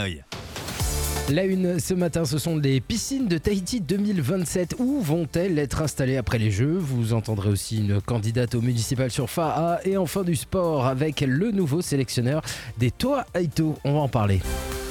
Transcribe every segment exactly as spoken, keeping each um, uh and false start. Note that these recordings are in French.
La une ce matin, ce sont les piscines de Tahiti deux mille vingt-sept. Où vont-elles être installées après les Jeux ? Vous entendrez aussi une candidate au municipal sur Fa'a. Et enfin du sport avec le nouveau sélectionneur des Toa Aito. On va en parler.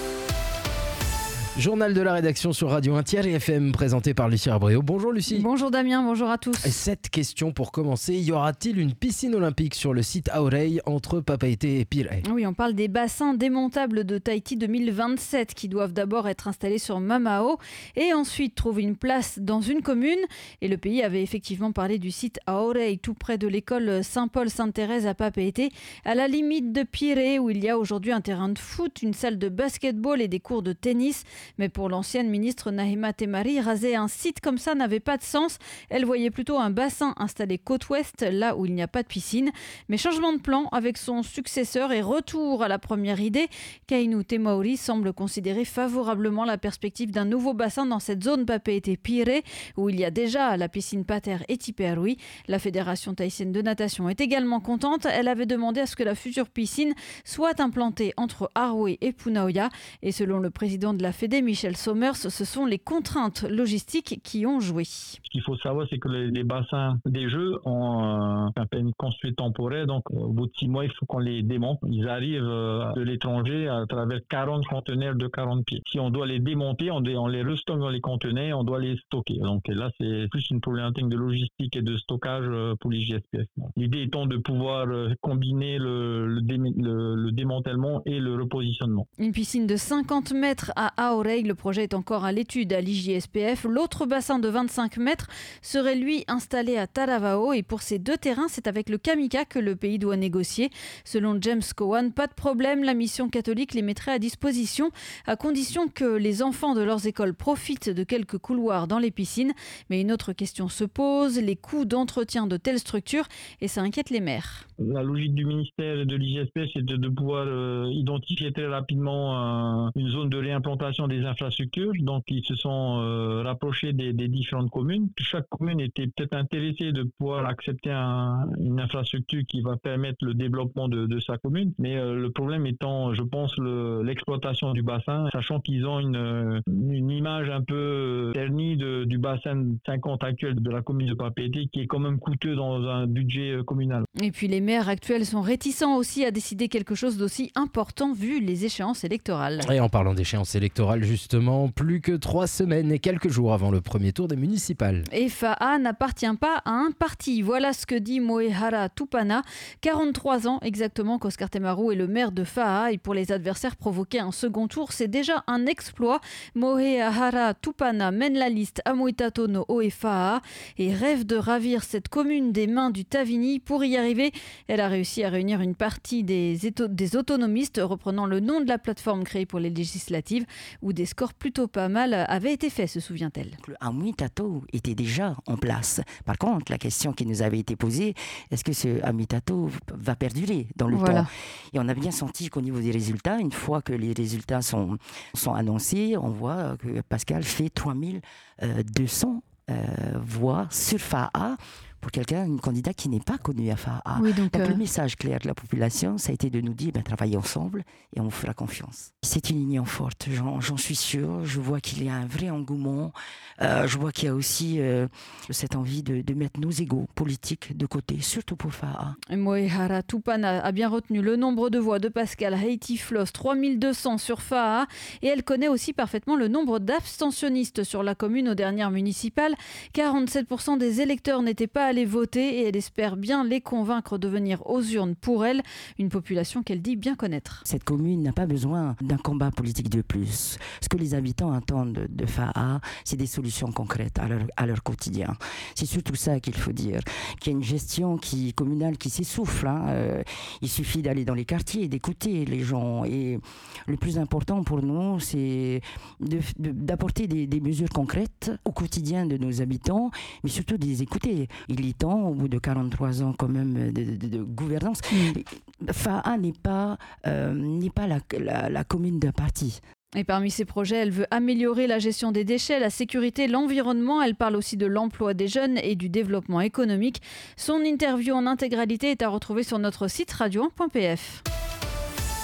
Journal de la rédaction sur Radio un Thierry F M présenté par Lucie Abreu. Bonjour Lucie. Bonjour Damien, bonjour à tous. Cette question pour commencer, y aura-t-il une piscine olympique sur le site Aorei entre Papeete et Pirée ? Oui, on parle des bassins démontables de Tahiti deux mille vingt-sept qui doivent d'abord être installés sur Mamao et ensuite trouver une place dans une commune. Et le pays avait effectivement parlé du site Aorei tout près de l'école Saint-Paul-Sainte-Thérèse à Papeete, à la limite de Pirée où il y a aujourd'hui un terrain de foot, une salle de basketball et des cours de tennis. Mais pour l'ancienne ministre Nahima Temari, raser un site comme ça n'avait pas de sens. Elle voyait plutôt un bassin installé côte ouest, là où il n'y a pas de piscine. Mais changement de plan avec son successeur et retour à la première idée, Kainu Temauri semble considérer favorablement la perspective d'un nouveau bassin dans cette zone Papeete-Pirée, où il y a déjà la piscine Pater et Tiperui. La Fédération tahitienne de natation est également contente. Elle avait demandé à ce que la future piscine soit implantée entre Aroué et Punaoya. Et selon le président de la Fédé, Michel Sommers, ce sont les contraintes logistiques qui ont joué. Ce qu'il faut savoir, c'est que les, les bassins des Jeux ont euh, un permis de construire temporaire. Donc, au bout de six mois, il faut qu'on les démonte. Ils arrivent euh, de l'étranger à travers quarante conteneurs de quarante pieds. Si on doit les démonter, on, on les restocke dans les conteneurs, on doit les stocker. Donc là, c'est plus une problématique de logistique et de stockage euh, pour les J S P F. L'idée étant de pouvoir euh, combiner le, le, dé, le, le démantèlement et le repositionnement. Une piscine de cinquante mètres à Aorei. Le projet est encore à l'étude à l'I J S P F. L'autre bassin de vingt-cinq mètres serait lui installé à Taravao. Et pour ces deux terrains, c'est avec le Kamika que le pays doit négocier. Selon James Cowan, pas de problème, la mission catholique les mettrait à disposition à condition que les enfants de leurs écoles profitent de quelques couloirs dans les piscines. Mais une autre question se pose, les coûts d'entretien de telles structures, et ça inquiète les maires. La logique du ministère et de l'I J S P F, c'est de, de pouvoir euh, identifier très rapidement euh, une zone de réimplantation des infrastructures. Donc, ils se sont euh, rapprochés des, des différentes communes. Chaque commune était peut-être intéressée de pouvoir accepter un, une infrastructure qui va permettre le développement de, de sa commune. Mais euh, le problème étant, je pense, le, l'exploitation du bassin, sachant qu'ils ont une, une image un peu ternie de, du bassin cinquante actuel de la commune de Papeete, qui est quand même coûteux dans un budget communal. Et puis les maires actuels sont réticents aussi à décider quelque chose d'aussi important vu les échéances électorales. Et en parlant d'échéances électorales, justement, plus que trois semaines et quelques jours avant le premier tour des municipales. Et Fa'a n'appartient pas à un parti. Voilà ce que dit Moehara Tupana, quarante-trois ans exactement qu'Oscar Temaru est le maire de Fa'a. Et pour les adversaires, provoquer un second tour, c'est déjà un exploit. Moehara Tupana mène la liste à Moitato no Oe Fa'a et rêve de ravir cette commune des mains du Tavini. Pour y arriver, elle a réussi à réunir une partie des, éto- des autonomistes, reprenant le nom de la plateforme créée pour les législatives, où des scores plutôt pas mal avaient été faits, se souvient-elle. Le Amitato était déjà en place. Par contre, la question qui nous avait été posée, est-ce que ce Amitato va perdurer dans le Voilà. temps ? Et on a bien senti qu'au niveau des résultats, une fois que les résultats sont, sont annoncés, on voit que Pascal fait trois mille deux cents euh, voix sur Fa'a. Pour quelqu'un, une candidate qui n'est pas connue à Fa'a. Oui, donc, donc euh... le message clair de la population, ça a été de nous dire, ben, travaillez ensemble et on vous fera confiance. C'est une union forte, j'en, j'en suis sûre. Je vois qu'il y a un vrai engouement. Euh, je vois qu'il y a aussi euh, cette envie de, de mettre nos égos politiques de côté, surtout pour Fa'a. Moehara Tupana a bien retenu le nombre de voix de Pascal Haiti Floss, trois mille deux cents sur Fa'a, et elle connaît aussi parfaitement le nombre d'abstentionnistes sur la commune aux dernières municipales. quarante-sept pour cent des électeurs n'étaient pas allés voter et elle espère bien les convaincre de venir aux urnes pour elle, une population qu'elle dit bien connaître. Cette commune n'a pas besoin d'un combat politique de plus. Ce que les habitants attendent de, de Fa'a, c'est des solutions concrètes à leur, à leur quotidien. C'est surtout ça qu'il faut dire. Qu'il y a une gestion qui, communale qui s'essouffle. Hein. Euh, il suffit d'aller dans les quartiers et d'écouter les gens. Et le plus important pour nous, c'est de, de, d'apporter des, des mesures concrètes au quotidien de nos habitants, mais surtout de les écouter. Il est temps, au bout de quarante-trois ans quand même de, de, de gouvernance, mmh. Fa'a n'est pas, euh, n'est pas la, la, la commune d'un parti. Et parmi ses projets, elle veut améliorer la gestion des déchets, la sécurité, l'environnement. Elle parle aussi de l'emploi des jeunes et du développement économique. Son interview en intégralité est à retrouver sur notre site radio un point p f.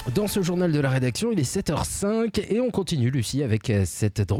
Dans ce journal de la rédaction, il est sept heures cinq et on continue, Lucie, avec cette drôle